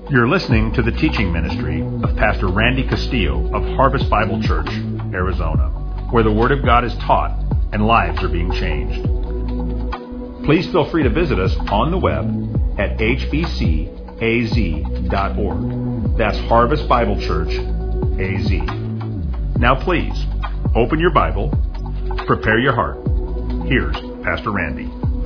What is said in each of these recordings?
You're listening to the teaching ministry of Pastor Randy Castillo of Harvest Bible Church, Arizona, where the Word of God is taught and lives are being changed. Please feel free to visit us on the web at hbcaz.org. That's Harvest Bible Church, AZ. Now please, open your Bible, prepare your heart. Here's Pastor Randy.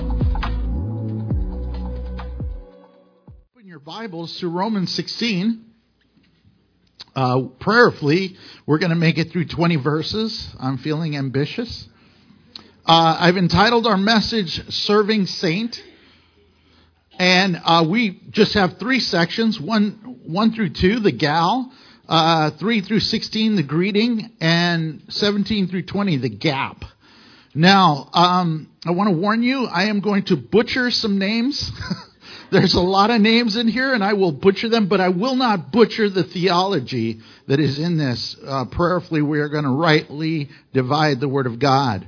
Open your Bibles to Romans 16. Prayerfully, we're going to make it through 20 verses. I'm feeling ambitious. I've entitled our message, Serving Saint. And we just have three sections, 1 through 2, the gal, 3 through 16, the greeting, and 17 through 20, the gap. Now, I want to warn you, I am going to butcher some names. There's a lot of names in here, and I will butcher them, but I will not butcher the theology that is in this. Prayerfully, we are going to rightly divide the Word of God.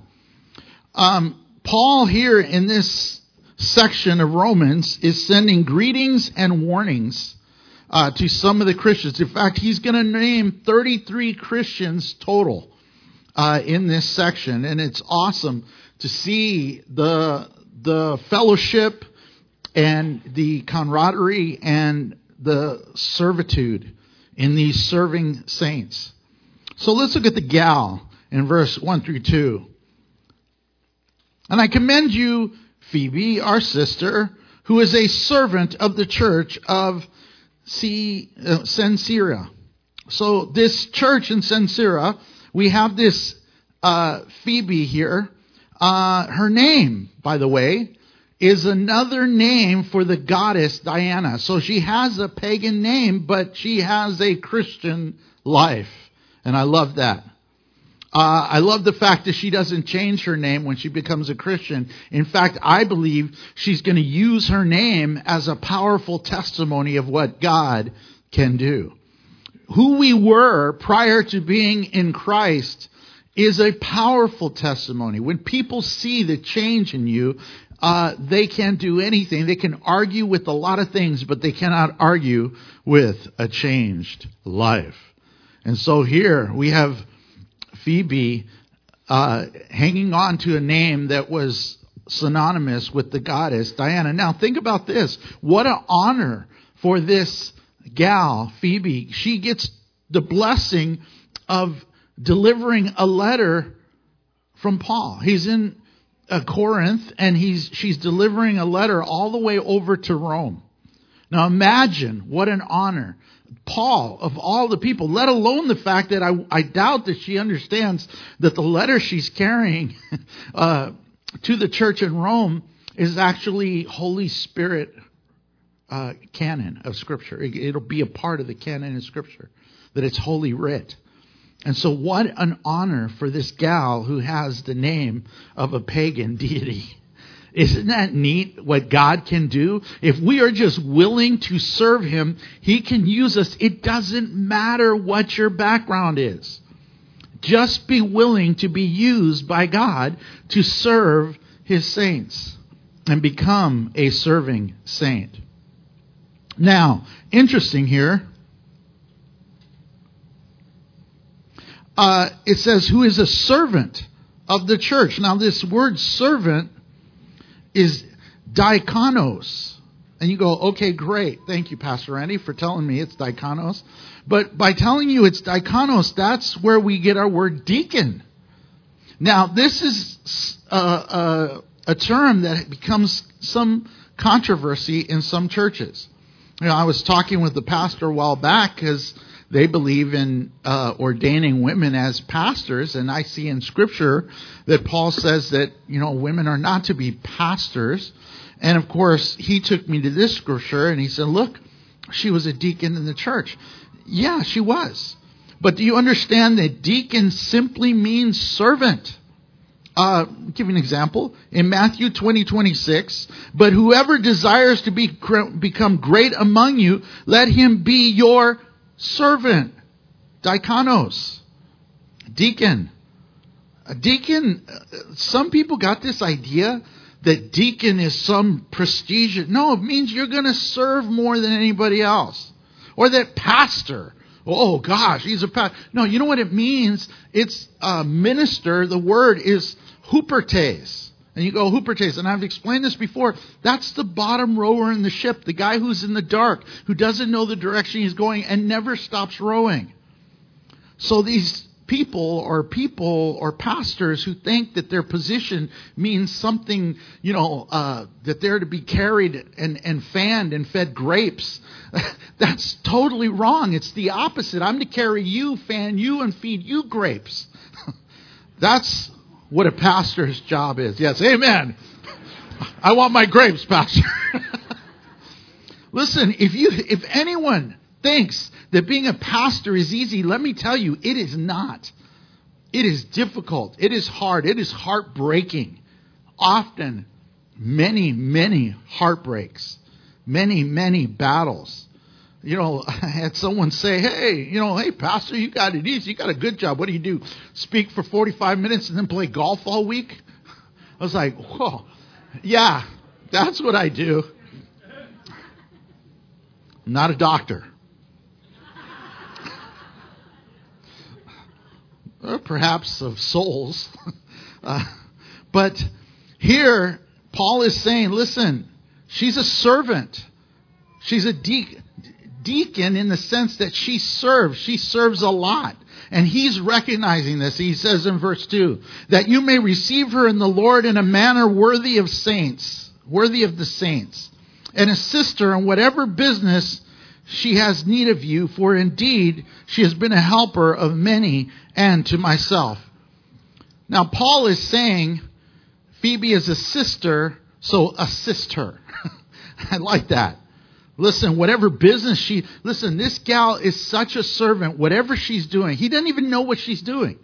Paul here in this section of Romans is sending greetings and warnings to some of the Christians. In fact, he's going to name 33 Christians total in this section, and it's awesome to see the fellowship and the camaraderie and the servitude in these serving saints. So let's look at the gal in verse 1 through 2. And I commend you, Phoebe, our sister, who is a servant of the church of Cenchrea. So this church in Cenchrea, we have this Phoebe here. Her name, by the way, is another name for the goddess Diana. So she has a pagan name, but she has a Christian life. And I love that. I love the fact that she doesn't change her name when she becomes a Christian. In fact, I believe she's going to use her name as a powerful testimony of what God can do. Who we were prior to being in Christ is a powerful testimony. When people see the change in you, they can't do anything. They can argue with a lot of things, but they cannot argue with a changed life. And so here we have Phoebe hanging on to a name that was synonymous with the goddess Diana. Now think about this. What an honor for this gal, Phoebe. She gets the blessing of delivering a letter from Paul. He's in Corinth, and she's delivering a letter all the way over to Rome. Now imagine what an honor. Paul, of all the people, let alone the fact that I doubt that she understands that the letter she's carrying to the church in Rome is actually Holy Spirit canon of Scripture. It'll be a part of the canon of Scripture, that it's Holy Writ. And so what an honor for this gal who has the name of a pagan deity. Isn't that neat what God can do? If we are just willing to serve Him, He can use us. It doesn't matter what your background is. Just be willing to be used by God to serve His saints and become a serving saint. Now, interesting here. It says, who is a servant of the church. Now, this word servant is diakonos. And you go, okay, great. Thank you, Pastor Randy, for telling me it's diakonos. But by telling you it's diakonos, that's where we get our word deacon. Now, this is a term that becomes some controversy in some churches. You know, I was talking with the pastor a while back because they believe in ordaining women as pastors, and I see in Scripture that Paul says that, you know, women are not to be pastors. And of course, he took me to this Scripture, and he said, look, she was a deacon in the church. Yeah, she was. But do you understand that deacon simply means servant? I'll give you an example. In Matthew 20:26, but whoever desires to become great among you, let him be your servant. Diakonos. Deacon. A deacon, some people got this idea that deacon is some prestige. No, it means you're going to serve more than anybody else. Or that pastor. Oh gosh, he's a pastor. No, you know what it means? It's minister. The word is hupertes. And you go, hupertes. And I've explained this before. That's the bottom rower in the ship. The guy who's in the dark, who doesn't know the direction he's going and never stops rowing. So these people or pastors who think that their position means something, that they're to be carried and fanned and fed grapes. That's totally wrong. It's the opposite. I'm to carry you, fan you, and feed you grapes. That's what a pastor's job is. Yes, amen. I want my grapes, pastor. Listen, if anyone thinks that being a pastor is easy, let me tell you, it is not. It is difficult. It is hard. It is heartbreaking. Often, many, many heartbreaks. Many, many battles. I had someone say, hey, pastor, you got it easy. You got a good job. What do? Speak for 45 minutes and then play golf all week? I was like, whoa, yeah, that's what I do. I'm not a doctor. Or perhaps of souls. But here, Paul is saying, listen, she's a servant. She's a deacon in the sense that she serves. She serves a lot. And he's recognizing this. He says in verse 2, that you may receive her in the Lord in a manner worthy of saints, worthy of the saints, and assist her in whatever business she has need of you, for indeed she has been a helper of many and to myself. Now Paul is saying Phoebe is a sister, so assist her. I like that. Listen, whatever business this gal is such a servant, whatever she's doing. He doesn't even know what she's doing.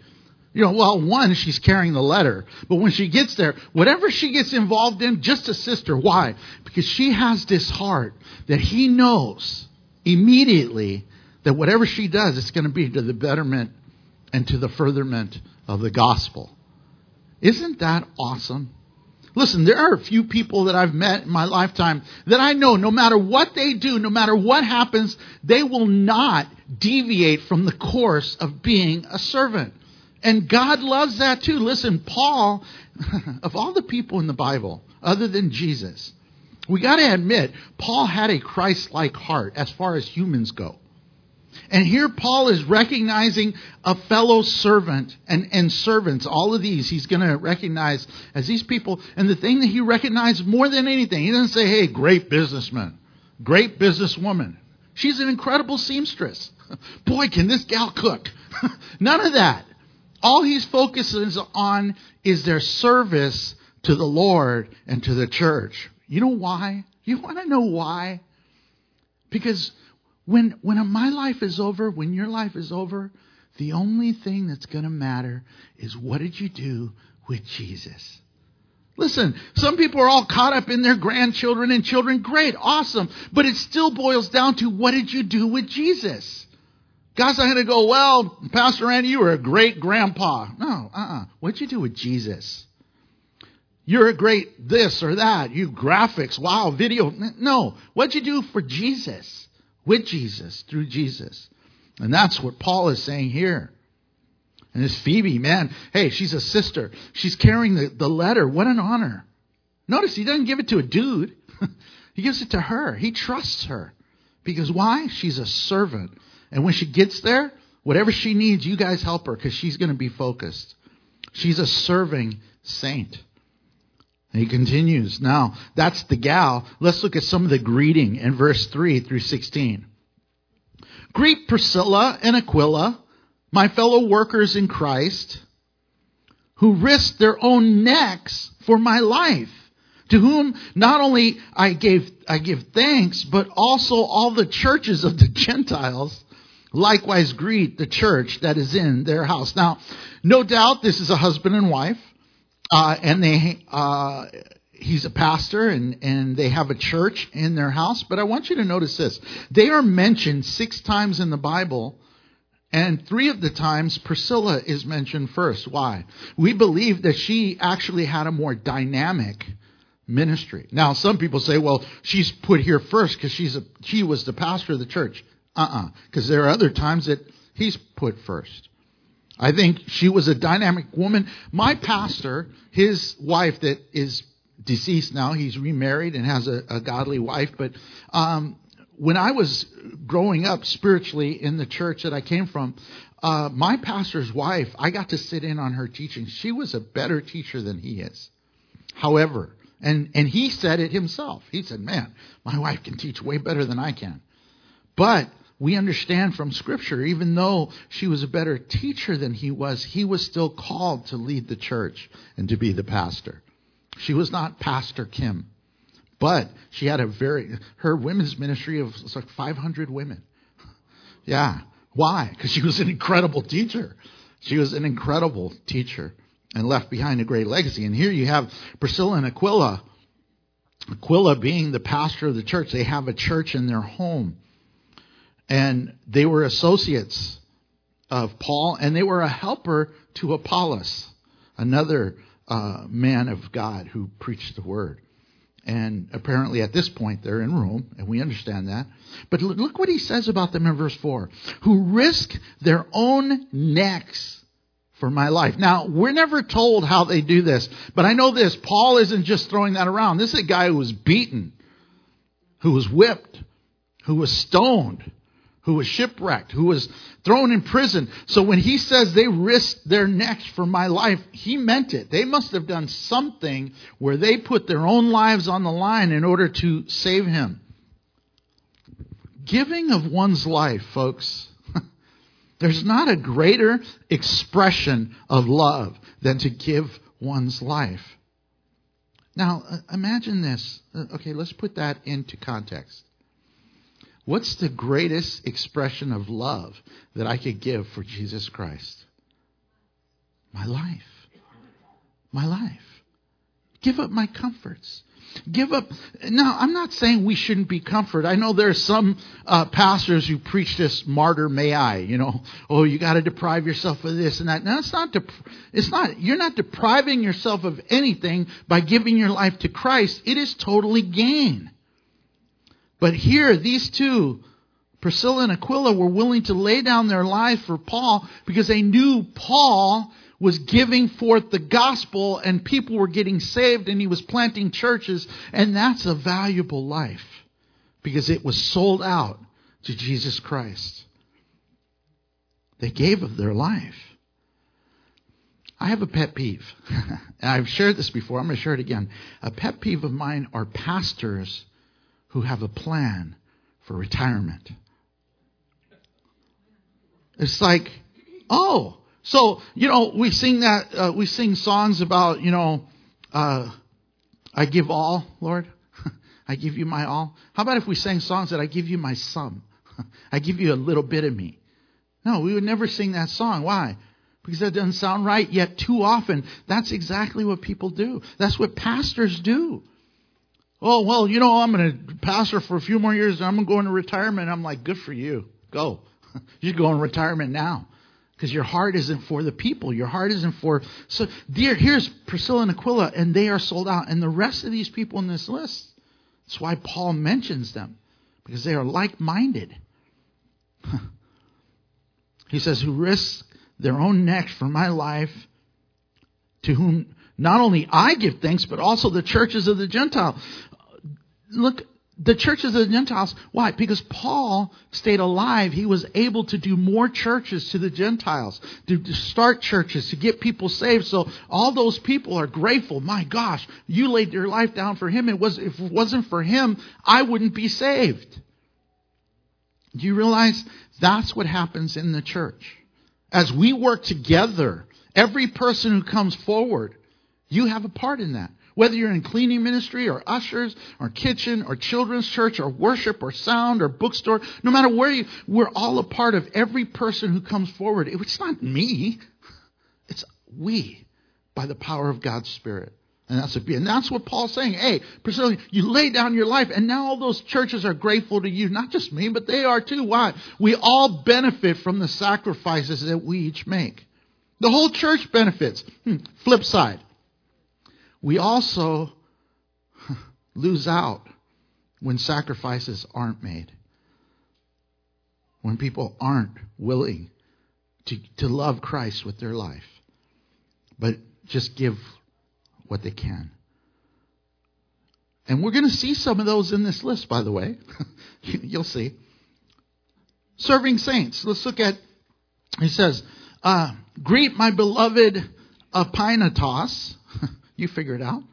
One, she's carrying the letter. But when she gets there, whatever she gets involved in, just assist her. Why? Because she has this heart that he knows immediately that whatever she does, it's going to be to the betterment and to the furtherment of the gospel. Isn't that awesome? Listen, there are a few people that I've met in my lifetime that I know no matter what they do, no matter what happens, they will not deviate from the course of being a servant. And God loves that too. Listen, Paul, of all the people in the Bible, other than Jesus, we got to admit, Paul had a Christ-like heart as far as humans go. And here Paul is recognizing a fellow servant and servants. All of these he's going to recognize as these people. And the thing that he recognized more than anything, he doesn't say, hey, great businessman, great businesswoman. She's an incredible seamstress. Boy, can this gal cook. None of that. All he's focuses on is their service to the Lord and to the church. You know why? You want to know why? Because when my life is over, when your life is over, the only thing that's going to matter is what did you do with Jesus? Listen, some people are all caught up in their grandchildren and children. Great, awesome. But it still boils down to what did you do with Jesus? God's not going to go, well, Pastor Randy, you were a great grandpa. No, What'd you do with Jesus? You're a great this or that. You graphics, wow, video. No, what'd you do for Jesus? With Jesus, through Jesus. And that's what Paul is saying here. And this Phoebe, man, hey, she's a sister. She's carrying the letter. What an honor. Notice he doesn't give it to a dude. He gives it to her. He trusts her. Because why? She's a servant. And when she gets there, whatever she needs, you guys help her because she's going to be focused. She's a serving saint. And he continues. Now, that's the gal. Let's look at some of the greeting in verse 3 through 16. Greet Priscilla and Aquila, my fellow workers in Christ, who risked their own necks for my life, to whom not only I give thanks, but also all the churches of the Gentiles likewise greet the church that is in their house. Now, no doubt this is a husband and wife. And he's a pastor and they have a church in their house. But I want you to notice this. They are mentioned 6 times in the Bible. And 3 of the times Priscilla is mentioned first. Why? We believe that she actually had a more dynamic ministry. Now, some people say, well, she's put here first because she was the pastor of the church. Because there are other times that he's put first. I think she was a dynamic woman. My pastor, his wife that is deceased now, he's remarried and has a godly wife. But when I was growing up spiritually in the church that I came from, my pastor's wife, I got to sit in on her teaching. She was a better teacher than he is. However, and he said it himself. He said, man, my wife can teach way better than I can. But we understand from Scripture, even though she was a better teacher than he was still called to lead the church and to be the pastor. She was not Pastor Kim, but she had her women's ministry of like 500 women. Yeah. Why? Because she was an incredible teacher. She was an incredible teacher and left behind a great legacy. And here you have Priscilla and Aquila. Aquila being the pastor of the church. They have a church in their home. And they were associates of Paul, and they were a helper to Apollos, another man of God who preached the word. And apparently at this point they're in Rome, and we understand that. But look what he says about them in verse 4. Who risk their own necks for my life. Now, we're never told how they do this, but I know this. Paul isn't just throwing that around. This is a guy who was beaten, who was whipped, who was stoned, who was shipwrecked, who was thrown in prison. So when he says they risked their necks for my life, he meant it. They must have done something where they put their own lives on the line in order to save him. Giving of one's life, folks, there's not a greater expression of love than to give one's life. Now, imagine this. Okay, let's put that into context. What's the greatest expression of love that I could give for Jesus Christ? My life. My life. Give up my comforts. Give up. Now, I'm not saying we shouldn't be comforted. I know there are some pastors who preach this martyr may I, you got to deprive yourself of this and that. Now, you're not depriving yourself of anything by giving your life to Christ. It is totally gain. But here, these two, Priscilla and Aquila, were willing to lay down their lives for Paul because they knew Paul was giving forth the gospel and people were getting saved and he was planting churches. And that's a valuable life because it was sold out to Jesus Christ. They gave of their life. I have a pet peeve. And I've shared this before. I'm going to share it again. A pet peeve of mine are pastors who have a plan for retirement. It's like, so, we sing songs about, I give all, Lord. I give you my all. How about if we sang songs that I give you my some? I give you a little bit of me. No, we would never sing that song. Why? Because that doesn't sound right. Yet too often, that's exactly what people do. That's what pastors do. Oh, well, I'm going to pastor for a few more years and I'm going to go into retirement. I'm like, good for you. Go. You go in retirement now. Because your heart isn't for the people. Your heart isn't for... So, here's Priscilla and Aquila, and they are sold out. And the rest of these people in this list, that's why Paul mentions them. Because they are like-minded. He says, who risk their own necks for my life, to whom not only I give thanks, but also the churches of the Gentiles. Look, the churches of the Gentiles, why? Because Paul stayed alive. He was able to do more churches to the Gentiles, to start churches, to get people saved. So all those people are grateful. My gosh, you laid your life down for him. If it wasn't for him, I wouldn't be saved. Do you realize that's what happens in the church? As we work together, every person who comes forward, you have a part in that. Whether you're in cleaning ministry or ushers or kitchen or children's church or worship or sound or bookstore, no matter where we're all a part of every person who comes forward. It's not me. It's we by the power of God's Spirit. And that's what Paul's saying. Hey, Priscilla, you lay down your life and now all those churches are grateful to you. Not just me, but they are too. Why? We all benefit from the sacrifices that we each make. The whole church benefits. Flip side. We also lose out when sacrifices aren't made. when people aren't willing to love Christ with their life, but just give what they can. And we're going to see some of those in this list, by the way. You'll see. Serving saints. Let's look at, he says, greet my beloved Epaphras. You figure it out.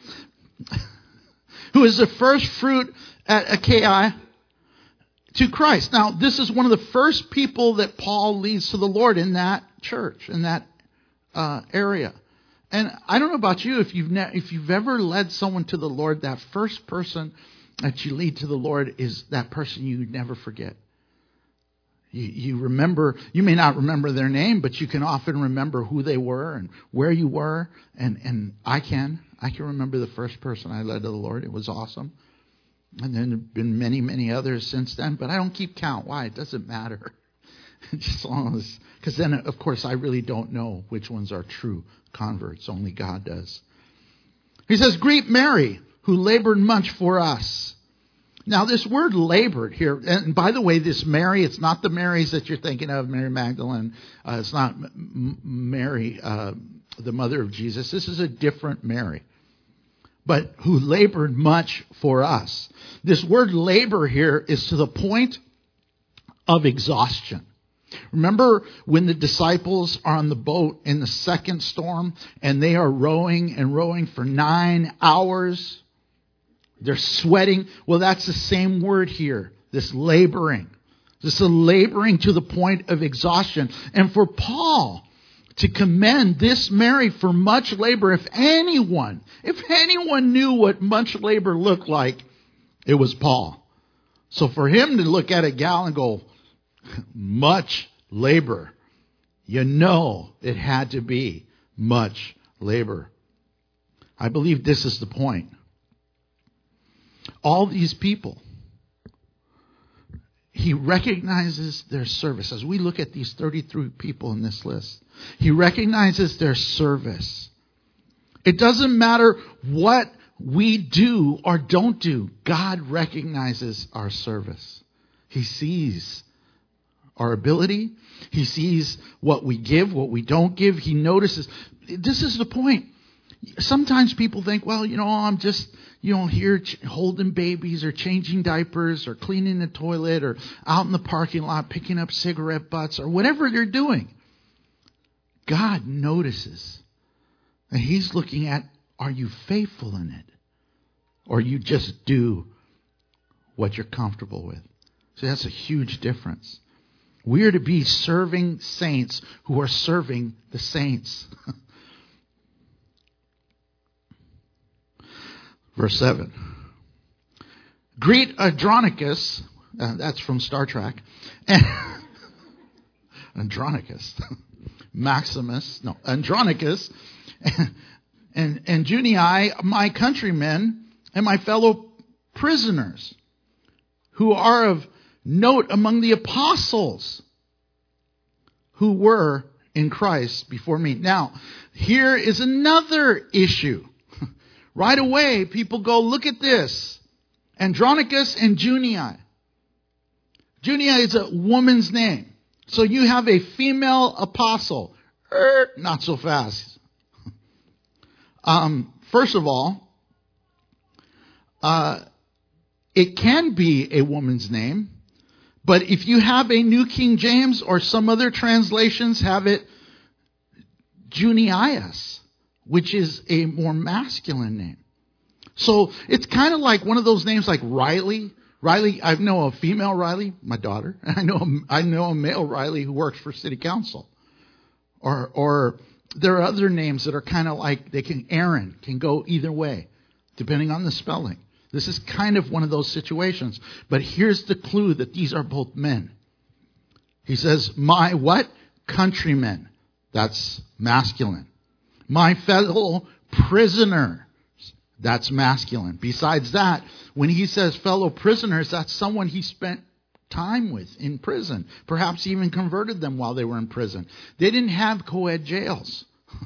Who is the first fruit at Achaia to Christ. Now, this is one of the first people that Paul leads to the Lord in that church, in that area. And I don't know about you, if you've ever led someone to the Lord, that first person that you lead to the Lord is that person you never forget. You remember, you may not remember their name, but you can often remember who they were and where you were. And I can remember the first person I led to the Lord. It was awesome. And then there have been many, many others since then, but I don't keep count. Why? It doesn't matter. Just as long as, because then, of course, I really don't know which ones are true converts. Only God does. He says, greet Mary, who labored much for us. Now, this word labored here, and by the way, this Mary, it's not the Marys that you're thinking of, Mary Magdalene. It's not Mary, the mother of Jesus. This is a different Mary, but who labored much for us. This word labor here is to the point of exhaustion. Remember when the disciples are on the boat in the second storm and they are rowing and rowing for 9 hours? They're sweating. Well, that's the same word here. This laboring. This is laboring to the point of exhaustion. And for Paul to commend this Mary for much labor, if anyone knew what much labor looked like, it was Paul. So for him to look at a gal and go, much labor, you know it had to be much labor. I believe this is the point. All these people, he recognizes their service. As we look at these 33 people in this list, he recognizes their service. It doesn't matter what we do or don't do. God recognizes our service. He sees our ability. He sees what we give, what we don't give. He notices. This is the point. Sometimes people think, well, I'm just, here holding babies or changing diapers or cleaning the toilet or out in the parking lot picking up cigarette butts or whatever they're doing. God notices. And He's looking at, are you faithful in it? Or you just do what you're comfortable with? So that's a huge difference. We are to be serving saints who are serving the saints. Verse 7. Greet Andronicus. That's from Star Trek. Andronicus. Andronicus. And Junii, my countrymen, and my fellow prisoners, who are of note among the apostles who were in Christ before me. Now, here is another issue. Right away, people go, look at this. Andronicus and Junii. Junii is a woman's name. So you have a female apostle. Not so fast. First of all, it can be a woman's name. But if you have a New King James or some other translations have it Junias, which is a more masculine name. So it's kind of like one of those names like Riley. Riley, I know a female Riley, my daughter. I know a male Riley who works for city council. Or there are other names that are kind of like Aaron can go either way, depending on the spelling. This is kind of one of those situations. But here's the clue that these are both men. He says, my what? Countrymen. That's masculine. My fellow prisoners. That's masculine. Besides that, when he says fellow prisoners, that's someone he spent time with in prison. Perhaps even converted them while they were in prison. They didn't have co-ed jails.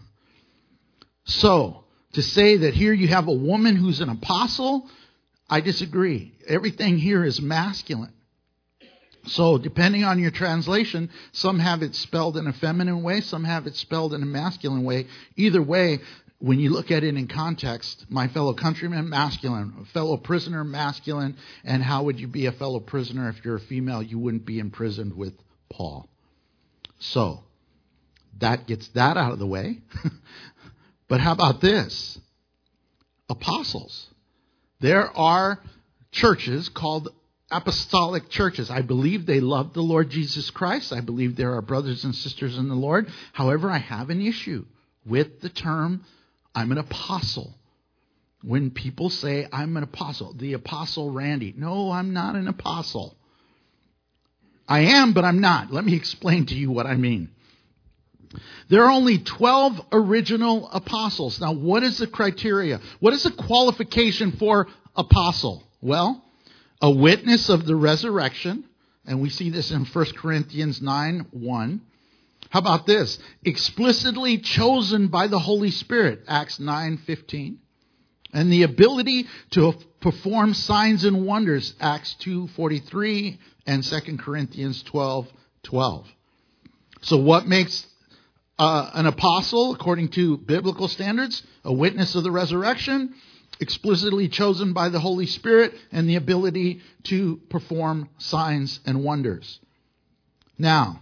So, to say that here you have a woman who's an apostle, I disagree. Everything here is masculine. So depending on your translation, some have it spelled in a feminine way, some have it spelled in a masculine way. Either way, when you look at it in context, my fellow countryman, masculine, fellow prisoner, masculine, and how would you be a fellow prisoner if you're a female? You wouldn't be imprisoned with Paul. So that gets that out of the way. But how about this? Apostles. There are churches called apostolic churches. I believe they love the Lord Jesus Christ. I believe there are brothers and sisters in the Lord. However, I have an issue with the term, I'm an apostle. When people say, I'm an apostle, the Apostle Randy. No, I'm not an apostle. I am, but I'm not. Let me explain to you what I mean. There are only 12 original apostles. Now, what is the criteria? What is the qualification for apostle? Well, a witness of the resurrection, and we see this in 1 Corinthians 9:1. How about this? Explicitly chosen by the Holy Spirit, Acts 9:15. And the ability to perform signs and wonders, Acts 2:43 and 2 Corinthians 12:12. So what makes an apostle, according to biblical standards? A witness of the resurrection, explicitly chosen by the Holy Spirit, and the ability to perform signs and wonders. Now,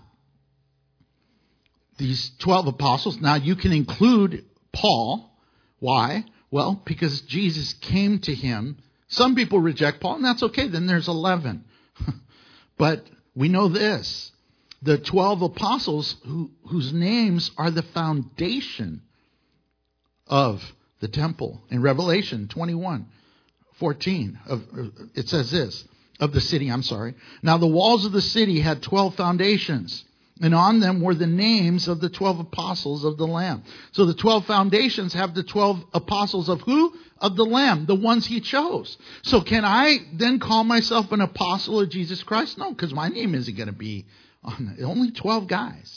these 12 apostles, now you can include Paul. Why? Well, because Jesus came to him. Some people reject Paul, and that's okay. Then there's 11. But we know this. The 12 apostles whose names are the foundation of the temple. In Revelation 21:14, it says this, of the city, Now the walls of the city had 12 foundations, and on them were the names of the 12 apostles of the Lamb. So the 12 foundations have the 12 apostles of who? Of the Lamb, the ones he chose. So can I then call myself an apostle of Jesus Christ? No, because my name isn't going to be on only 12 guys.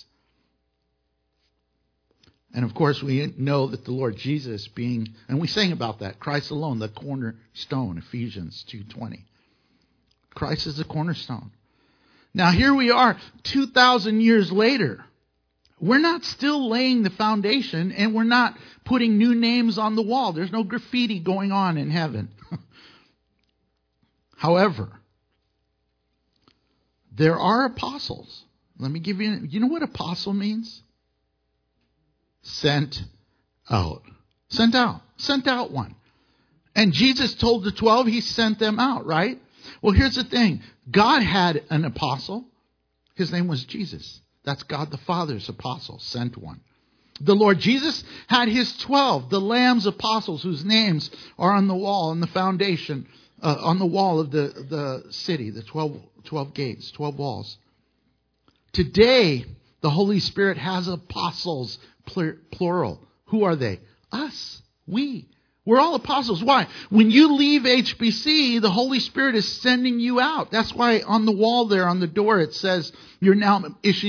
And of course, we know that the Lord Jesus being, and we sang about that, Christ alone, the cornerstone, Ephesians 2:20. Christ is the cornerstone. Now here we are, 2,000 years later. We're not still laying the foundation, and we're not putting new names on the wall. There's no graffiti going on in heaven. However, there are apostles. Let me give you know what apostle means? Sent out. Sent out. Sent out one. And Jesus told the 12 he sent them out, right? Well, here's the thing. God had an apostle. His name was Jesus. That's God the Father's apostle, sent one. The Lord Jesus had his 12, the Lamb's apostles, whose names are on the wall, on the foundation, on the wall of the city, the 12 gates, 12 walls. Today, the Holy Spirit has apostles, plural. Who are they? Us. We. We're all apostles. Why? When you leave HBC, the Holy Spirit is sending you out. That's why on the wall there, on the door, it says, you're now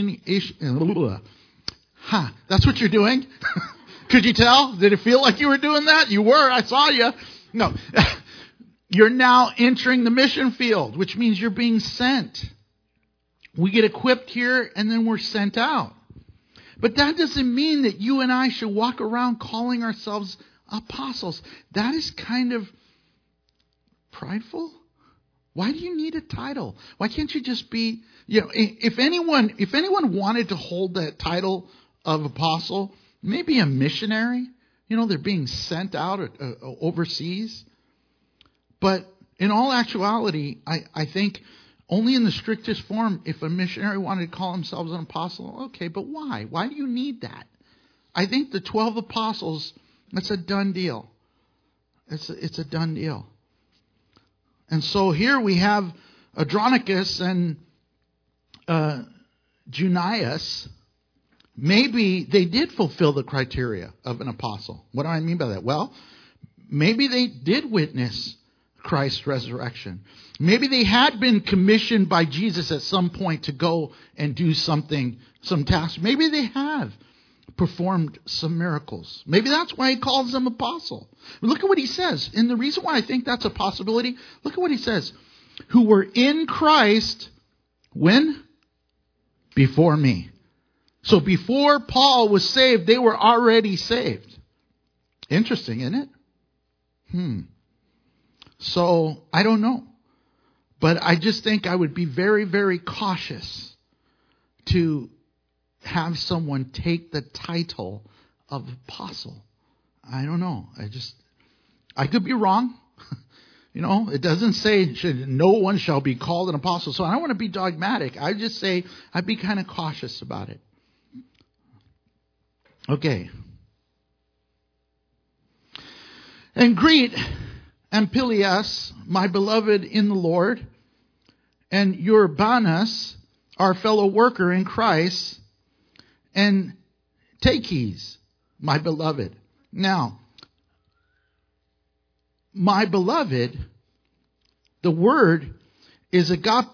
that's what you're doing? Could you tell? Did it feel like you were doing that? You were. I saw you. No. You're now entering the mission field, which means you're being sent. We get equipped here, and then we're sent out. But that doesn't mean that you and I should walk around calling ourselves apostles. That is kind of prideful. Why do you need a title? Why can't you just be, if anyone wanted to hold that title of apostle, maybe a missionary, they're being sent out overseas. But in all actuality, I think only in the strictest form, if a missionary wanted to call themselves an apostle, okay, but why? Why do you need that? I think the 12 apostles, it's a done deal. It's a done deal. And so here we have Andronicus and Junias. Maybe they did fulfill the criteria of an apostle. What do I mean by that? Well, maybe they did witness Christ's resurrection. Maybe they had been commissioned by Jesus at some point to go and do something, some task. Maybe they have performed some miracles. Maybe that's why he calls them apostle. Look at what he says. And the reason why I think that's a possibility, look at what he says. Who were in Christ When? Before me. So before Paul was saved, they were already saved. Interesting, isn't it? So, I don't know. But I just think I would be very, very cautious to have someone take the title of apostle. I don't know. I could be wrong. It doesn't say no one shall be called an apostle. So I don't want to be dogmatic. I just say I'd be kind of cautious about it. Okay. And greet Amplias, my beloved in the Lord, and Urbanus, our fellow worker in Christ, and Tychicus, my beloved. Now, my beloved, the word is agapetos.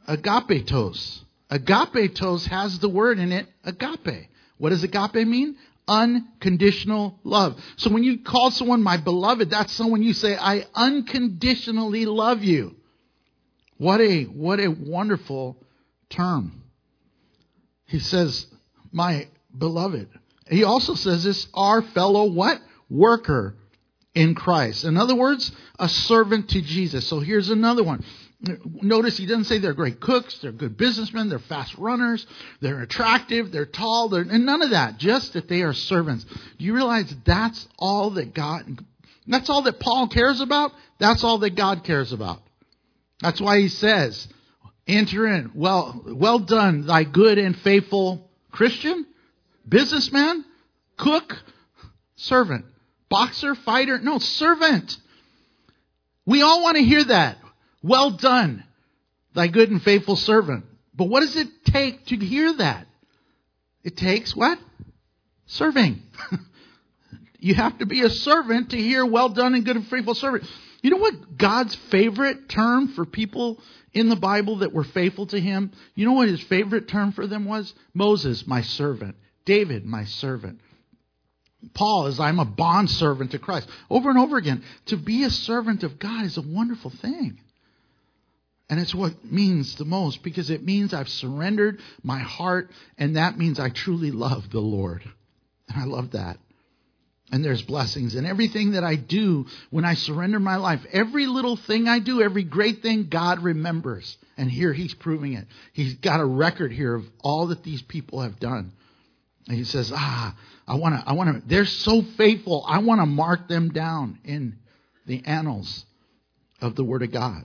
Agapetos has the word in it, agape. What does agape mean? Unconditional love. So when you call someone my beloved, that's someone you say, I unconditionally love you. What a wonderful term. He says, my beloved. He also says this, our fellow what? Worker in Christ. In other words, a servant to Jesus. So here's another one. Notice he doesn't say they're great cooks, they're good businessmen, they're fast runners, they're attractive, they're tall, and none of that. Just that they are servants. Do you realize that's all that Paul cares about? That's all that God cares about. That's why he says, enter in. Well done, thy good and faithful Christian, businessman, cook, servant, boxer, fighter. No, servant. We all want to hear that. Well done, thy good and faithful servant. But what does it take to hear that? It takes what? Serving. You have to be a servant to hear well done and good and faithful servant. You know what God's favorite term for people in the Bible that were faithful to him? You know what his favorite term for them was? Moses, my servant. David, my servant. Paul is, I'm a bondservant to Christ. Over and over again. To be a servant of God is a wonderful thing. And it's what means the most, because it means I've surrendered my heart, and that means I truly love the Lord. And I love that. And there's blessings in everything that I do when I surrender my life. Every little thing I do, every great thing, God remembers. And here he's proving it. He's got a record here of all that these people have done. And he says, I want to, they're so faithful. I want to mark them down in the annals of the Word of God.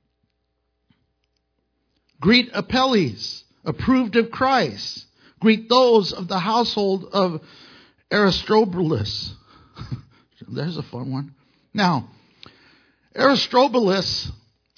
Greet Apelles, approved of Christ. Greet those of the household of Aristobulus. There's a fun one. Now, Aristobulus,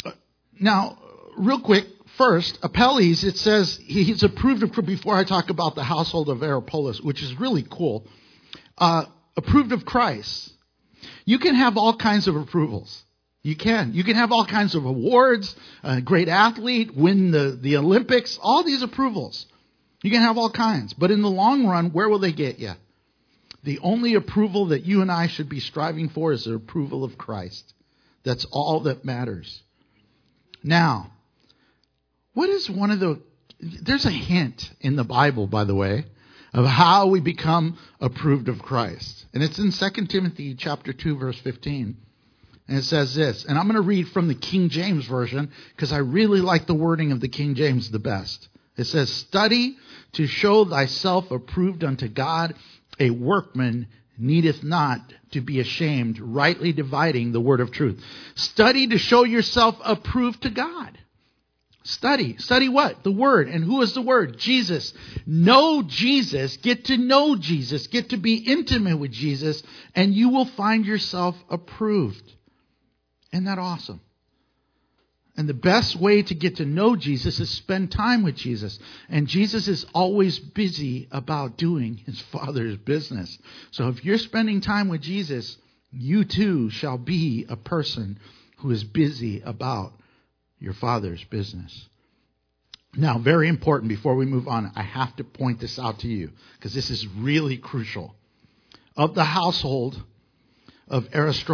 real quick, first, Apelles, it says he's approved of, before I talk about the household of Aristobulus, which is really cool, approved of Christ. You can have all kinds of approvals. You can have all kinds of awards, a great athlete, win the Olympics, all these approvals. You can have all kinds. But in the long run, where will they get you? The only approval that you and I should be striving for is the approval of Christ. That's all that matters. Now, what is there's a hint in the Bible, by the way, of how we become approved of Christ. And it's in 2 Timothy chapter 2, verse 15. And it says this, and I'm going to read from the King James Version because I really like the wording of the King James the best. It says, study to show thyself approved unto God, a workman needeth not to be ashamed, rightly dividing the word of truth. Study to show yourself approved to God. Study. Study what? The Word. And who is the Word? Jesus. Know Jesus. Get to know Jesus. Get to be intimate with Jesus. And you will find yourself approved. Isn't that awesome? And the best way to get to know Jesus is spend time with Jesus. And Jesus is always busy about doing his Father's business. So if you're spending time with Jesus, you too shall be a person who is busy about your Father's business. Now, very important before we move on, I have to point this out to you because this is really crucial. Of the household of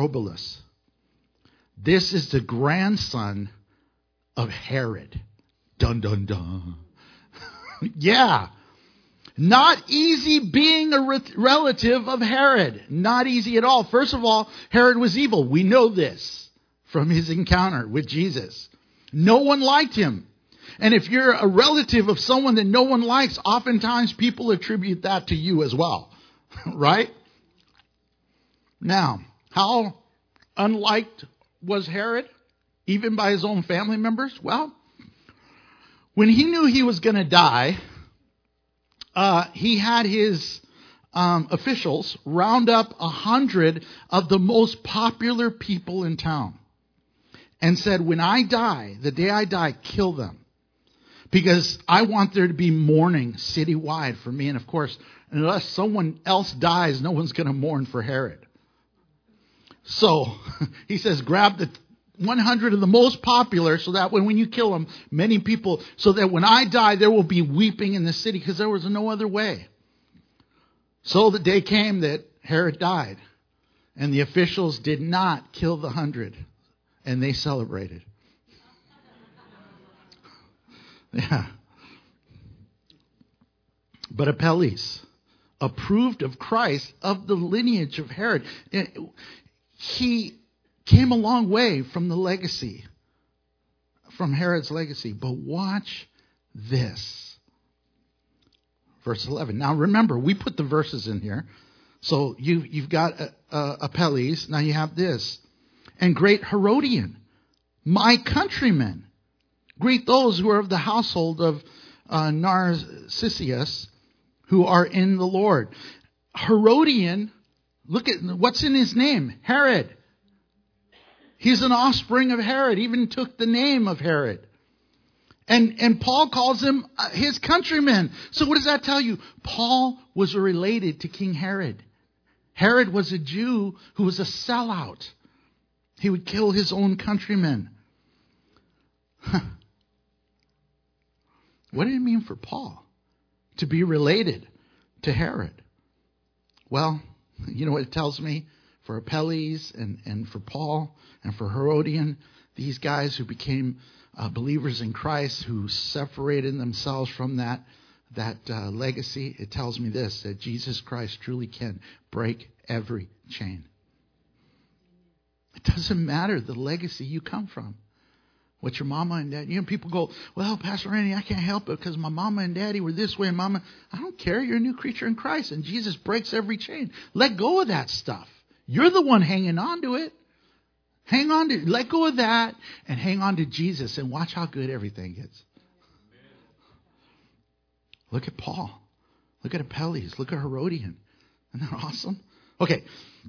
Aristobulus, this is the grandson of Herod. Dun, dun, dun. Yeah. Not easy being a relative of Herod. Not easy at all. First of all, Herod was evil. We know this from his encounter with Jesus. No one liked him. And if you're a relative of someone that no one likes, oftentimes people attribute that to you as well. Right? Now, how unliked was Herod, even by his own family members? Well, when he knew he was going to die, he had his officials round up 100 of the most popular people in town and said, when I die, the day I die, kill them. Because I want there to be mourning citywide for me. And of course, unless someone else dies, no one's going to mourn for Herod. So he says, grab the 100 of the most popular so that when you kill them, many people, so that when I die, there will be weeping in the city because there was no other way. So the day came that Herod died and the officials did not kill the 100 and they celebrated. Yeah. But Apelles approved of Christ, of the lineage of Herod. He came a long way from the legacy, from Herod's legacy. But watch this. Verse 11. Now remember, we put the verses in here. So you've got Apelles. Now you have this. And great Herodian, my countrymen. Greet those who are of the household of Narcissus, who are in the Lord. Herodian, look at what's in his name. Herod. He's an offspring of Herod, even took the name of Herod. And Paul calls him his countrymen. So what does that tell you? Paul was related to King Herod. Herod was a Jew who was a sellout. He would kill his own countrymen. What did it mean for Paul to be related to Herod? Well, you know what it tells me? For Apelles and for Paul and for Herodian, these guys who became believers in Christ, who separated themselves from that legacy, it tells me this, that Jesus Christ truly can break every chain. It doesn't matter the legacy you come from. What your mama and dad, people go, well, Pastor Randy, I can't help it because my mama and daddy were this way and mama. I don't care. You're a new creature in Christ and Jesus breaks every chain. Let go of that stuff. You're the one hanging on to it. Let go of that and hang on to Jesus and watch how good everything gets. Look at Paul. Look at Apelles. Look at Herodian. Isn't that awesome? Okay.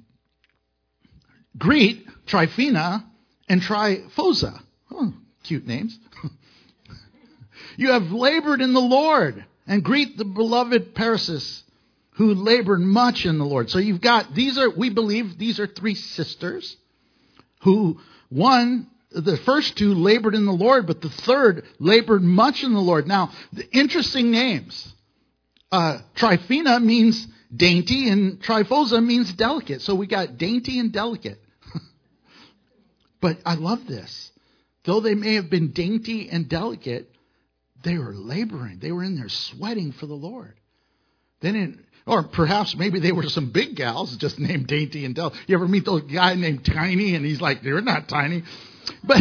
Greet Tryphena and Tryphosa. Oh, cute names. You have labored in the Lord. And greet the beloved Persis, who labored much in the Lord. So you've got, we believe these are three sisters who, the first two labored in the Lord, but the third labored much in the Lord. Now, the interesting names. Tryphena means dainty and Tryphosa means delicate. So we got dainty and delicate. But I love this. Though they may have been dainty and delicate, they were laboring. They were in there sweating for the Lord. Or perhaps maybe they were some big gals just named dainty and delicate. You ever meet those guy named Tiny and he's like, they're not tiny. But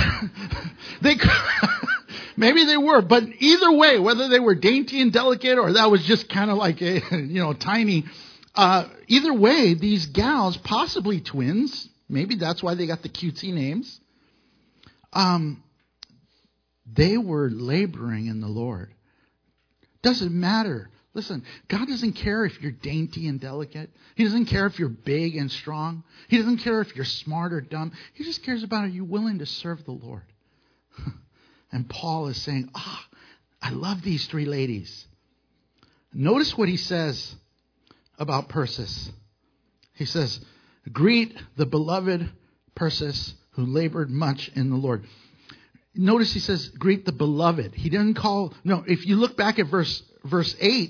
maybe they were. But either way, whether they were dainty and delicate or that was just kind of like tiny. Either way, these gals, possibly twins, maybe that's why they got the cutesy names. They were laboring in the Lord. Doesn't matter. Listen, God doesn't care if you're dainty and delicate. He doesn't care if you're big and strong. He doesn't care if you're smart or dumb. He just cares about, are you willing to serve the Lord? And Paul is saying, I love these three ladies. Notice what he says about Persis. He says, greet the beloved Persis who labored much in the Lord. Notice he says, greet the beloved. He didn't if you look back at verse 8,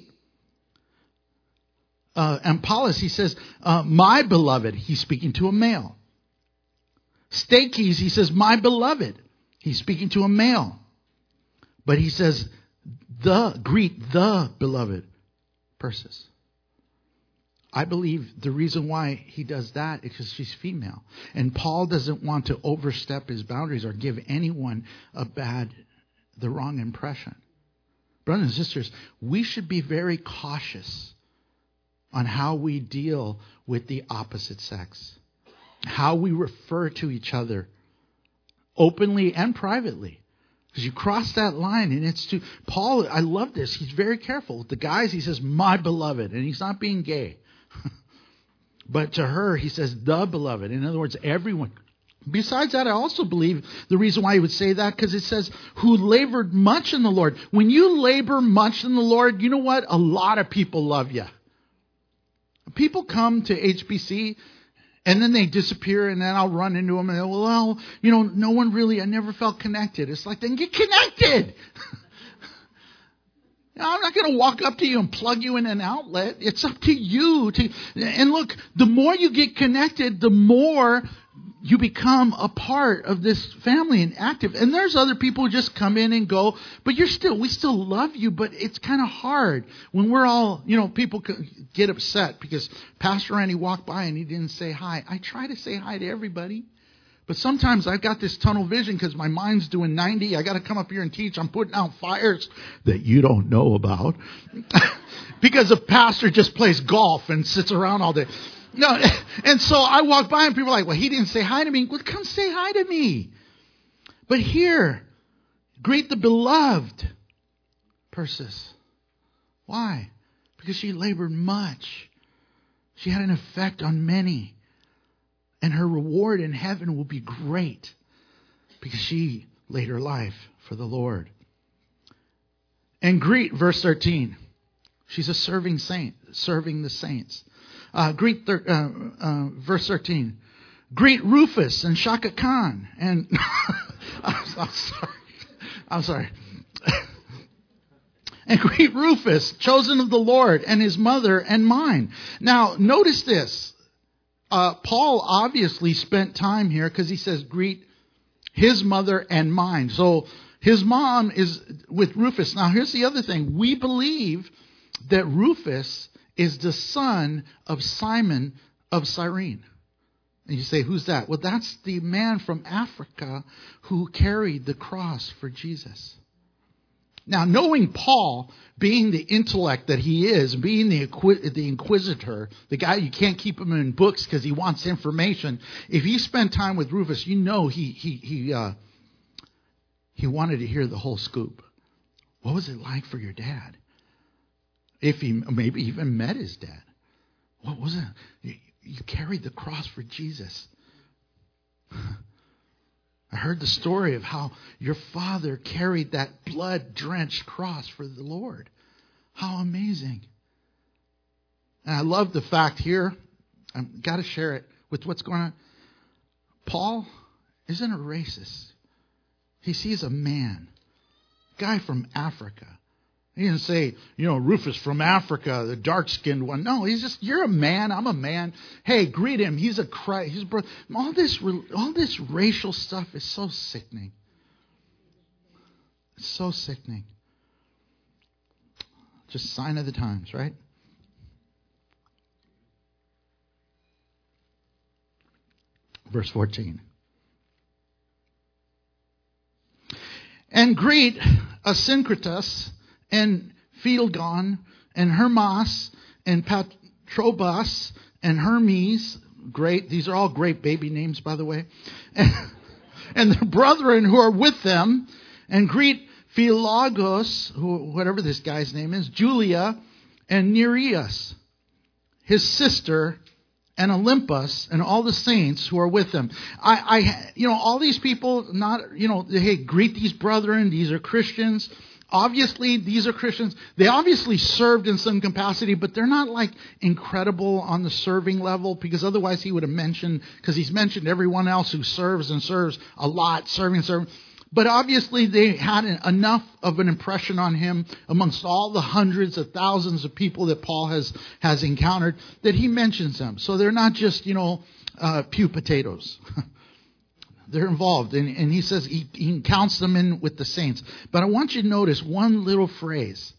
Apollos, he says, my beloved. He's speaking to a male. Stachys, he says, my beloved. He's speaking to a male. But he says, greet the beloved Persis. I believe the reason why he does that is because she's female. And Paul doesn't want to overstep his boundaries or give anyone the wrong impression. Brothers and sisters, we should be very cautious on how we deal with the opposite sex. How we refer to each other openly and privately. Because you cross that line and it's too... Paul, I love this. He's very careful. With the guys, he says, my beloved. And he's not being gay. But to her, he says, the beloved. In other words, everyone. Besides that, I also believe the reason why he would say that, because it says, who labored much in the Lord. When you labor much in the Lord, you know what? A lot of people love you. People come to HBC and then they disappear, and then I'll run into them and they'll, well, no one really, I never felt connected. It's like, then get connected. I'm not going to walk up to you and plug you in an outlet. It's up to you. And look, the more you get connected, the more you become a part of this family and active. And there's other people who just come in and go, but we still love you, but it's kind of hard when we're all, people get upset because Pastor Randy walked by and he didn't say hi. I try to say hi to everybody. But sometimes I've got this tunnel vision because my mind's doing 90. I got to come up here and teach. I'm putting out fires that you don't know about. Because a pastor just plays golf and sits around all day. No, and so I walk by and people are like, well, he didn't say hi to me. Well, come say hi to me. But here, greet the beloved Persis. Why? Because she labored much. She had an effect on many. And her reward in heaven will be great because she laid her life for the Lord. And greet, verse 13. She's a serving saint, serving the saints. Verse 13. Greet Rufus and Shaka Khan. And I'm sorry. And greet Rufus, chosen of the Lord, and his mother and mine. Now, notice this. Paul obviously spent time here because he says, greet his mother and mine. So his mom is with Rufus. Now, here's the other thing. We believe that Rufus is the son of Simon of Cyrene. And you say, who's that? Well, that's the man from Africa who carried the cross for Jesus. Now, knowing Paul, being the intellect that he is, being the inquisitor, the guy you can't keep him in books because he wants information. If he spent time with Rufus, he wanted to hear the whole scoop. What was it like for your dad? If he maybe even met his dad. What was it? You carried the cross for Jesus. I heard the story of how your father carried that blood-drenched cross for the Lord. How amazing. And I love the fact here, I've got to share it with what's going on. Paul isn't a racist. He sees a man, a guy from Africa. He didn't say, Rufus from Africa, the dark-skinned one. No, he's just, you're a man, I'm a man. Hey, greet him. He's a Christ. He's a brother. All this racial stuff is so sickening. It's so sickening. Just sign of the times, right? Verse 14. And greet Asyncritus and Philgon, and Hermas, and Patrobas, and Hermes. Great. These are all great baby names, by the way. And the brethren who are with them. And greet Philologos, whatever this guy's name is, Julia, and Nereus, his sister, and Olympus, and all the saints who are with them. All these people, hey, greet these brethren. These are Christians. Obviously, these are Christians. They obviously served in some capacity, but they're not like incredible on the serving level, because otherwise he would have mentioned, because he's mentioned everyone else who serves and serves a lot, serving. But obviously they had enough of an impression on him amongst all the hundreds of thousands of people that Paul has encountered that he mentions them. So they're not just, pew potatoes. they're involved. And he says he counts them in with the saints. But I want you to notice one little phrase.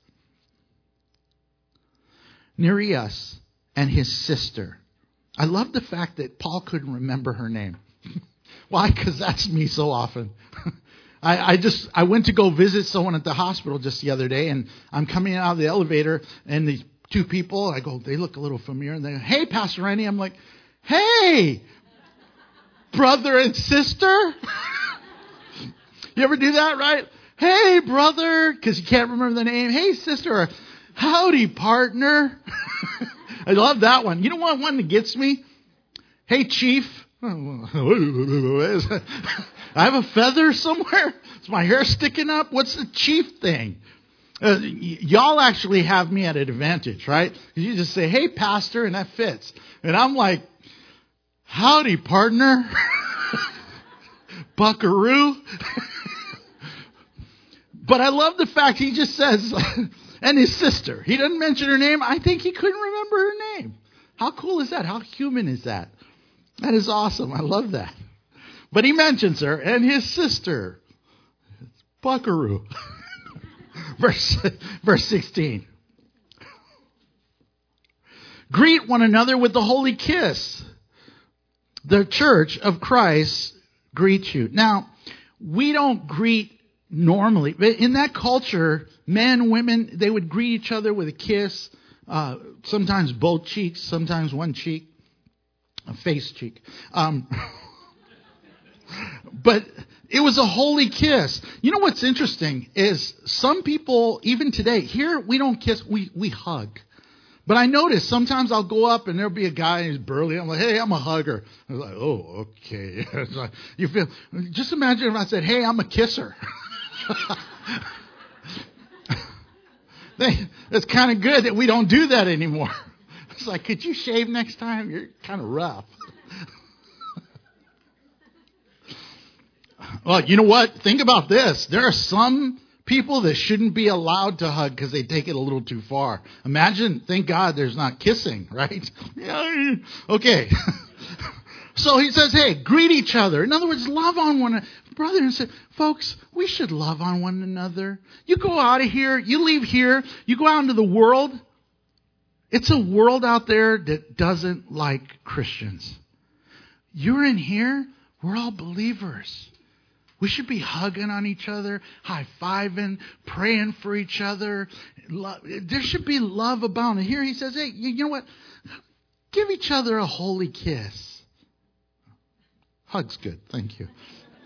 Nereus and his sister. I love the fact that Paul couldn't remember her name. Why? Because that's me so often. I went to go visit someone at the hospital just the other day, and I'm coming out of the elevator, and these two people, I go, they look a little familiar, and they go, hey, Pastor Randy. I'm like, hey, brother and sister. You ever do that, right? Hey, brother, because you can't remember the name. Hey, sister. Howdy, partner. I love that one. You know what one that gets me? Hey, chief. I have a feather somewhere. Is my hair sticking up? What's the chief thing? Y'all actually have me at an advantage, right? You just say, hey, pastor, and that fits. And I'm like, howdy, partner. Buckaroo. But I love the fact he just says, and his sister. He doesn't mention her name. I think he couldn't remember her name. How cool is that? How human is that? That is awesome. I love that. But he mentions her and his sister. Buckaroo. Verse 16. Greet one another with the holy kiss. The church of Christ greets you. Now, we don't greet normally. But in that culture, men, women, they would greet each other with a kiss. Sometimes both cheeks, sometimes one cheek. A face cheek. But it was a holy kiss. You know what's interesting is some people, even today, here we don't kiss, we hug. But I notice sometimes I'll go up and there'll be a guy who's burly. I'm like, hey, I'm a hugger. I'm like, oh, okay. It's like, you feel, just imagine if I said, hey, I'm a kisser. It's kind of good that we don't do that anymore. It's like, could you shave next time? You're kind of rough. Well, you know what? Think about this. There are some people that shouldn't be allowed to hug because they take it a little too far. Imagine, thank God there's not kissing, right? Yeah, okay. So he says, hey, greet each other. In other words, love on one another. Brother and sister, folks, we should love on one another. You go out of here, you leave here, you go out into the world. It's a world out there that doesn't like Christians. You're in here, we're all believers. We should be hugging on each other, high-fiving, praying for each other. There should be love abounding. Here he says, hey, you know what? Give each other a holy kiss. Hug's good. Thank you.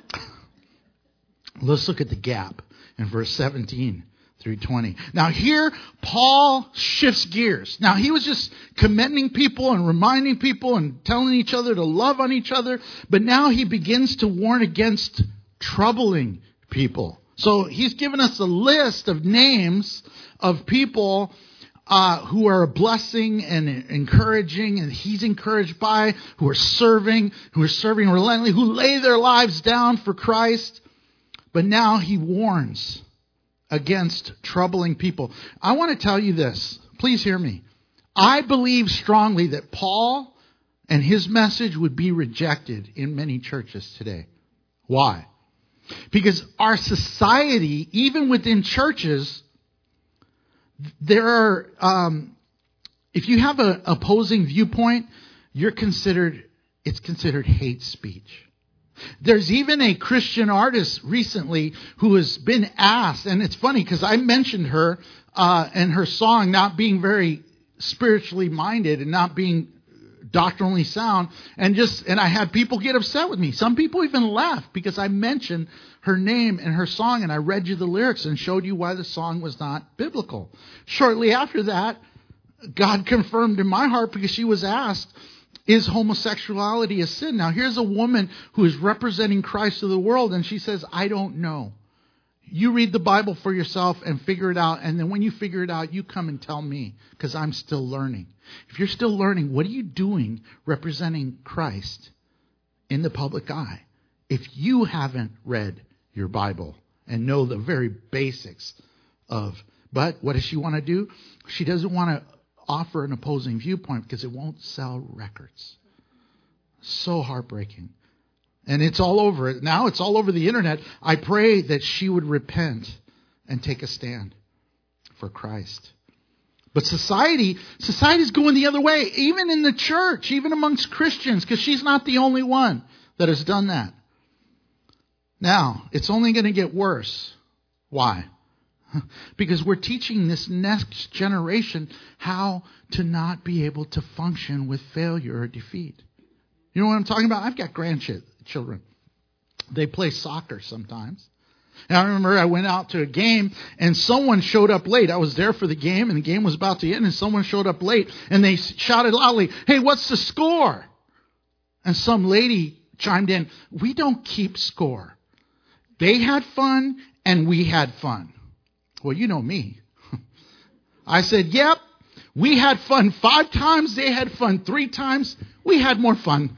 Let's look at the gap in verse 17 through 20. Now here, Paul shifts gears. Now he was just commending people and reminding people and telling each other to love on each other. But now he begins to warn against troubling people. So he's given us a list of names of people who are a blessing and encouraging, and he's encouraged by, who are serving relentlessly, who lay their lives down for Christ. But now he warns against troubling people. I want to tell you this. Please hear me. I believe strongly that Paul and his message would be rejected in many churches today. Why? Because our society, even within churches, there are, if you have an opposing viewpoint, it's considered hate speech. There's even a Christian artist recently who has been asked, and it's funny because I mentioned her and her song not being very spiritually minded and not being doctrinally sound, and I had people get upset with me. Some people even laughed because I mentioned her name and her song, and I read you the lyrics and showed you why the song was not biblical. Shortly after that, God confirmed in my heart, because she was asked, is homosexuality a sin? Now here's a woman who is representing Christ to the world, and she says, I don't know. You read the Bible for yourself and figure it out. And then when you figure it out, you come and tell me, because I'm still learning. If you're still learning, what are you doing representing Christ in the public eye if you haven't read your Bible and know the very basics of? But what does she want to do? She doesn't want to offer an opposing viewpoint because it won't sell records. So heartbreaking. And it's all over it. Now it's all over the internet. I pray that she would repent and take a stand for Christ. But society's going the other way, even in the church, even amongst Christians, because she's not the only one that has done that. Now, it's only going to get worse. Why? Because we're teaching this next generation how to not be able to function with failure or defeat. You know what I'm talking about? I've got grandchildren. They play soccer sometimes. And I remember I went out to a game and someone showed up late. I was there for the game and the game was about to end and someone showed up late and they shouted loudly, "Hey, what's the score?" And some lady chimed in, "We don't keep score. They had fun and we had fun." Well, you know me. I said, "Yep, we had fun 5 times. They had fun 3 times. We had more fun."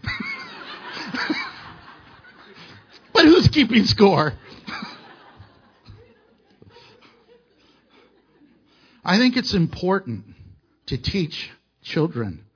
But who's keeping score? I think it's important to teach children,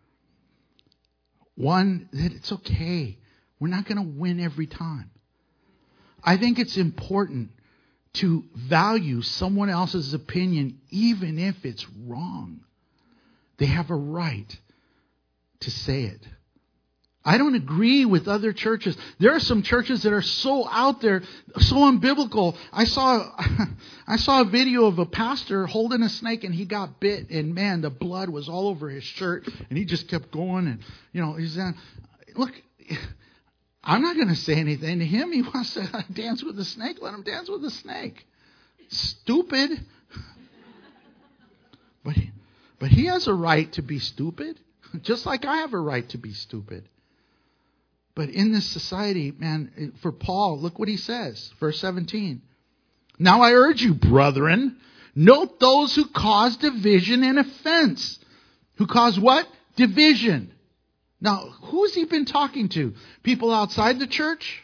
one, that it's okay. We're not going to win every time. I think it's important to value someone else's opinion even if it's wrong. They have a right to say it. I don't agree with other churches. There are some churches that are so out there, so unbiblical. I saw a video of a pastor holding a snake and he got bit and man, the blood was all over his shirt and he just kept going and, he's saying, look, I'm not going to say anything to him. He wants to dance with the snake. Let him dance with the snake. Stupid. But he has a right to be stupid, just like I have a right to be stupid. But in this society, man, for Paul, look what he says, verse 17. "Now I urge you, brethren, note those who cause division and offense." Who cause what? Division. Now, who's he been talking to? People outside the church?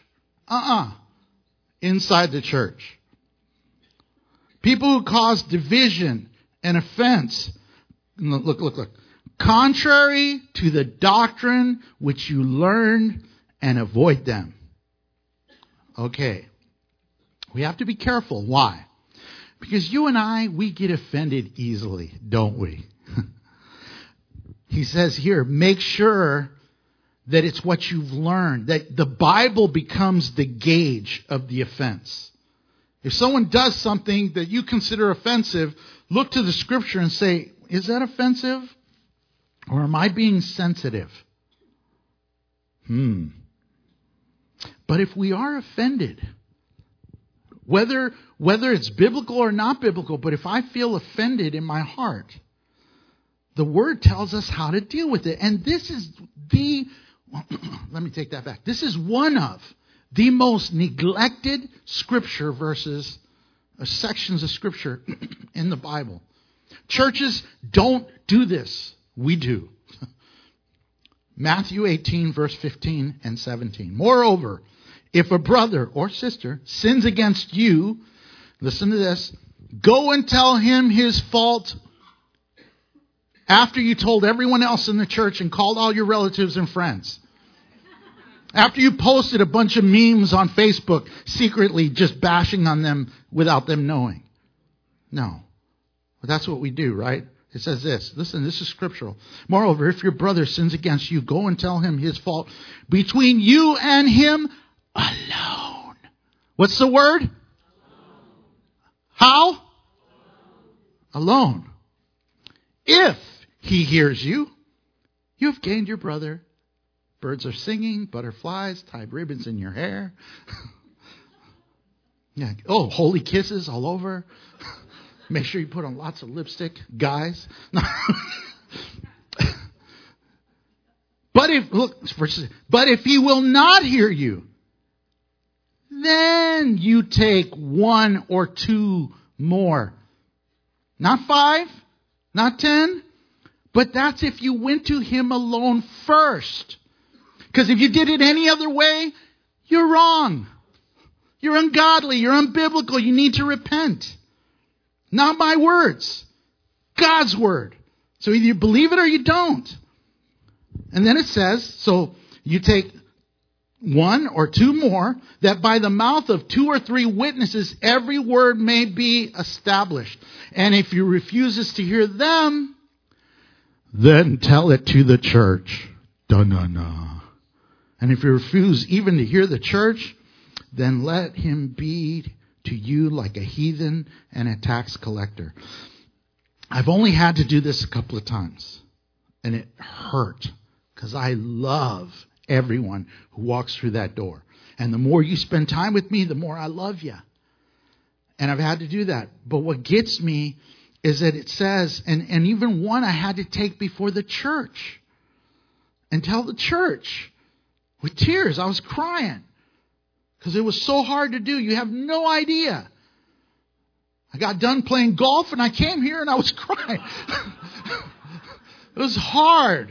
Inside the church. People who cause division and offense. Look. "Contrary to the doctrine which you learned, and avoid them." Okay. We have to be careful. Why? Because you and I, we get offended easily, don't we? He says here, make sure that it's what you've learned, that the Bible becomes the gauge of the offense. If someone does something that you consider offensive, look to the scripture and say, is that offensive? Or am I being sensitive? But if we are offended, whether it's biblical or not biblical, but if I feel offended in my heart, the Word tells us how to deal with it. And this is let me take that back. This is one of the most neglected scripture verses, sections of scripture in the Bible. Churches don't do this. We do. Matthew 18, verse 15 and 17. "Moreover, if a brother or sister sins against you," listen to this, "go and tell him his fault after you told everyone else in the church and called all your relatives and friends. After you posted a bunch of memes on Facebook, secretly just bashing on them without them knowing." No. But that's what we do, right? It says this. Listen, this is scriptural. "Moreover, if your brother sins against you, go and tell him his fault between you and him alone." What's the word? Alone. How? Alone. "If he hears you, you have gained your brother. Birds are singing, butterflies, tied ribbons in your hair." Yeah. "Oh, holy kisses all over." Make sure you put on lots of lipstick, guys. But if he will not hear you, then you take 1 or 2 more. Not 5, not 10, but that's if you went to him alone first. Because if you did it any other way, you're wrong. You're ungodly. You're unbiblical. You need to repent. Not my words. God's word. So either you believe it or you don't. And then it says, so you take one or two more, that by the mouth of two or three witnesses every word may be established. And if he refuses to hear them, then tell it to the church. Dun-dun-dun. And if you refuse even to hear the church, then let him be to you like a heathen and a tax collector. I've only had to do this a couple of times, and it hurt because I love everyone who walks through that door. And the more you spend time with me, the more I love you. And I've had to do that. But what gets me is that it says, and even one I had to take before the church and tell the church with tears. I was crying because it was so hard to do. You have no idea. I got done playing golf and I came here and I was crying. It was hard.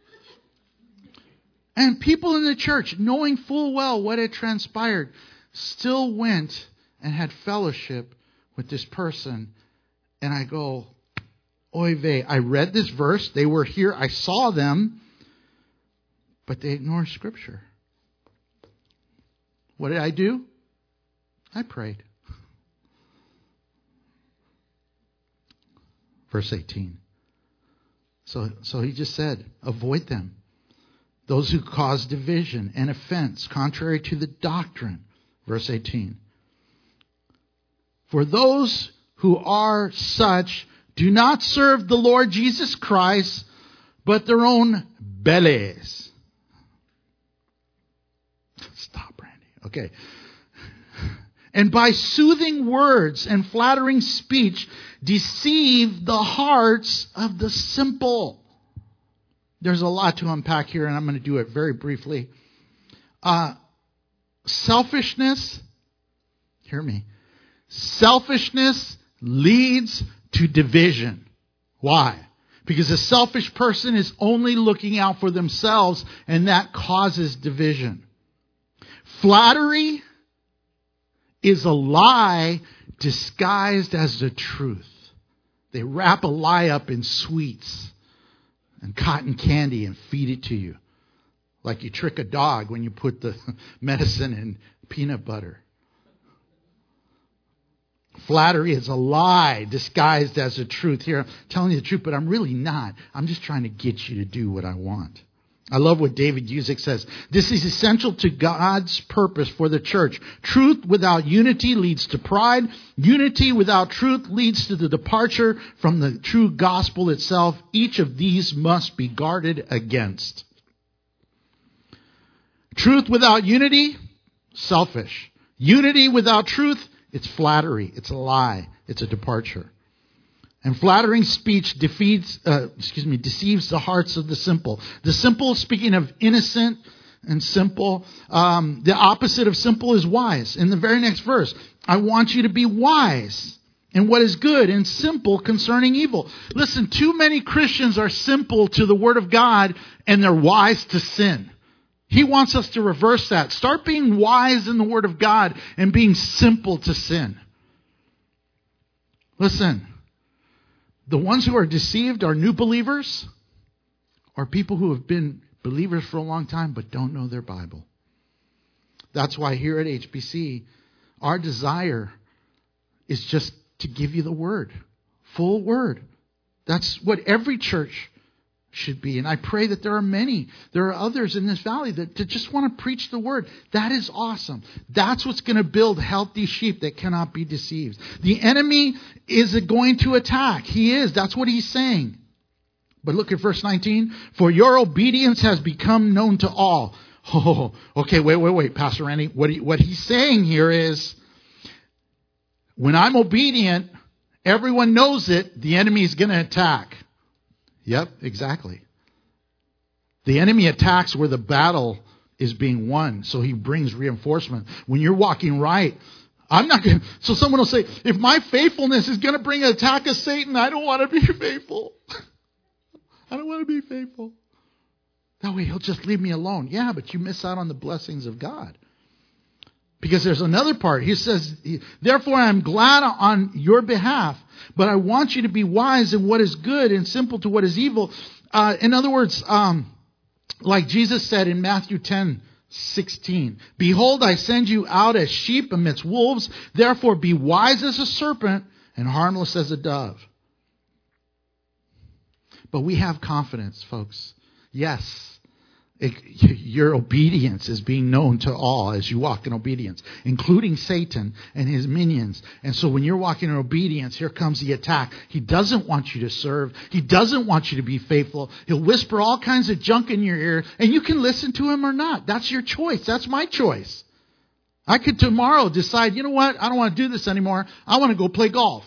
And people in the church, knowing full well what had transpired, still went and had fellowship with this person. And I go, oy vey, I read this verse. They were here. I saw them. But they ignored Scripture. What did I do? I prayed. Verse 18. So he just said, avoid them. Those who cause division and offense, contrary to the doctrine. Verse 18. For those who are such do not serve the Lord Jesus Christ, but their own bellies. Stop, Randy. Okay. And by soothing words and flattering speech, deceive the hearts of the simple. There's a lot to unpack here, and I'm going to do it very briefly. Selfishness, hear me. Selfishness leads to division. Why? Because a selfish person is only looking out for themselves, and that causes division. Flattery is a lie disguised as the truth. They wrap a lie up in sweets and cotton candy and feed it to you. Like you trick a dog when you put the medicine in peanut butter. Flattery is a lie disguised as a truth. Here, I'm telling you the truth, but I'm really not. I'm just trying to get you to do what I want. I love what David Usick says. This is essential to God's purpose for the church. Truth without unity leads to pride. Unity without truth leads to the departure from the true gospel itself. Each of these must be guarded against. Truth without unity, selfish. Unity without truth, it's flattery. It's a lie. It's a departure. And flattering speech deceives the hearts of the simple. The simple, speaking of innocent and simple, the opposite of simple is wise. In the very next verse, I want you to be wise in what is good and simple concerning evil. Listen, too many Christians are simple to the Word of God and they're wise to sin. He wants us to reverse that. Start being wise in the Word of God and being simple to sin. Listen. The ones who are deceived are new believers or people who have been believers for a long time but don't know their Bible. That's why here at HBC, our desire is just to give you the Word, full Word. That's what every church should be. And I pray that there are others in this valley that just want to preach the Word. That is awesome. That's what's going to build healthy sheep that cannot be deceived. The enemy is going to attack. He is. That's what he's saying. But look at verse 19. For your obedience has become known to all. Oh, okay, wait, Pastor Randy. What he's saying here is, when I'm obedient, everyone knows it, the enemy is going to attack. Yep, exactly. The enemy attacks where the battle is being won, so he brings reinforcement. When you're walking right, I'm not going to... So someone will say, if my faithfulness is going to bring an attack of Satan, I don't want to be faithful. I don't want to be faithful. That way he'll just leave me alone. Yeah, but you miss out on the blessings of God. Because there's another part. He says, therefore I am glad on your behalf, but I want you to be wise in what is good and simple to what is evil. In other words, like Jesus said in Matthew 10, 16. Behold, I send you out as sheep amidst wolves. Therefore be wise as a serpent and harmless as a dove. But we have confidence, folks. Yes, your obedience is being known to all as you walk in obedience, including Satan and his minions. And so when you're walking in obedience, here comes the attack. He doesn't want you to serve. He doesn't want you to be faithful. He'll whisper all kinds of junk in your ear, and you can listen to him or not. That's your choice. That's my choice. I could tomorrow decide, you know what? I don't want to do this anymore. I want to go play golf.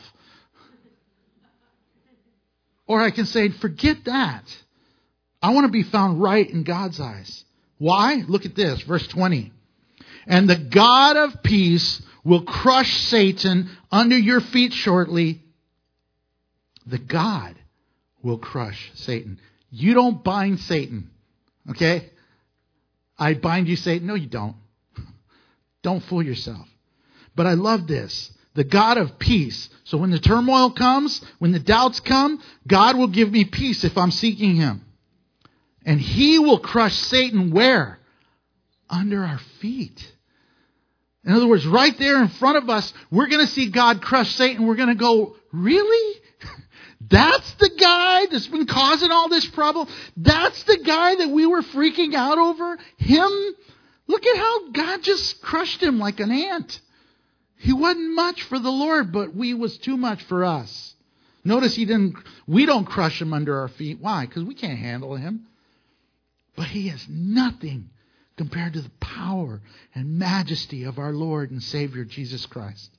Or I can say, forget that. I want to be found right in God's eyes. Why? Look at this, verse 20. And the God of peace will crush Satan under your feet shortly. The God will crush Satan. You don't bind Satan. Okay? I bind you, Satan. No, you don't. Don't fool yourself. But I love this. The God of peace. So when the turmoil comes, when the doubts come, God will give me peace if I'm seeking him. And he will crush Satan where? Under our feet. In other words, right there in front of us, we're going to see God crush Satan. We're going to go, really? That's the guy that's been causing all this trouble? That's the guy that we were freaking out over? Him? Look at how God just crushed him like an ant. He wasn't much for the Lord, but we was too much for us. Notice we don't crush him under our feet. Why? Because we can't handle him. But he is nothing compared to the power and majesty of our Lord and Savior, Jesus Christ.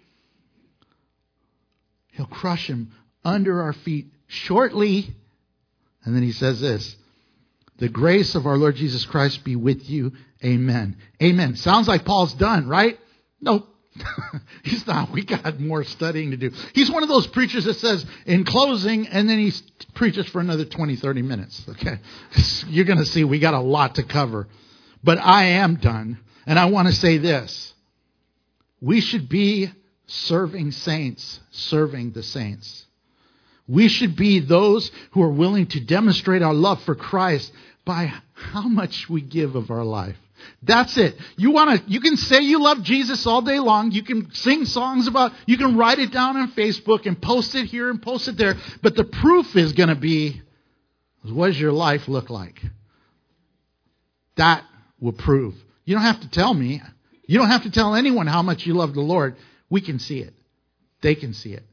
He'll crush him under our feet shortly. And then he says this, the grace of our Lord Jesus Christ be with you. Amen. Amen. Sounds like Paul's done, right? Nope. He's not. We got more studying to do. He's one of those preachers that says, in closing, and then he preaches for another 20, 30 minutes. Okay. You're going to see we got a lot to cover. But I am done. And I want to say this. We should be serving saints, serving the saints. We should be those who are willing to demonstrate our love for Christ by how much we give of our life. That's it. You can say you love Jesus all day long. You can sing songs you can write it down on Facebook and post it here and post it there. But the proof is going to be, what does your life look like? That will prove. You don't have to tell me. You don't have to tell anyone how much you love the Lord. We can see it. They can see it.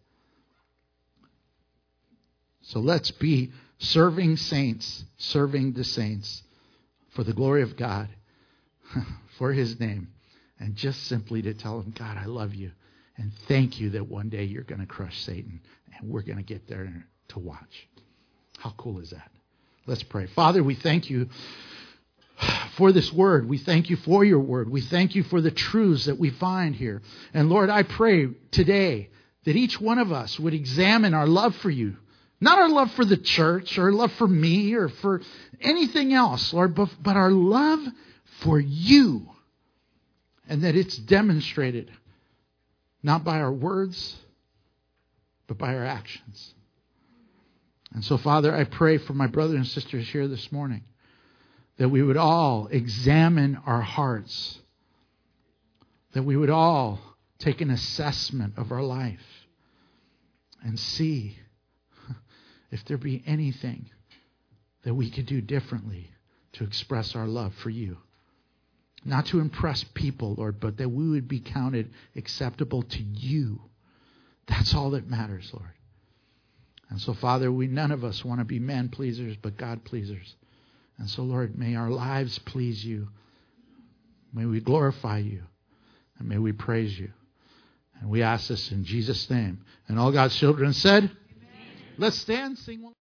So let's be serving saints, serving the saints for the glory of God. For his name, and just simply to tell him, God, I love you, and thank you that one day you're going to crush Satan, and we're going to get there to watch. How cool is that? Let's pray. Father, we thank you for this word. We thank you for your word. We thank you for the truths that we find here. And Lord, I pray today that each one of us would examine our love for you. Not our love for the church, or love for me, or for anything else, Lord, but our love for you, and that it's demonstrated not by our words, but by our actions. And so, Father, I pray for my brothers and sisters here this morning that we would all examine our hearts, that we would all take an assessment of our life and see if there be anything that we could do differently to express our love for you. Not to impress people, Lord, but that we would be counted acceptable to you. That's all that matters, Lord. And so, Father, none of us want to be man pleasers, but God pleasers. And so, Lord, may our lives please you. May we glorify you. And may we praise you. And we ask this in Jesus' name. And all God's children said, amen. Let's stand, sing one.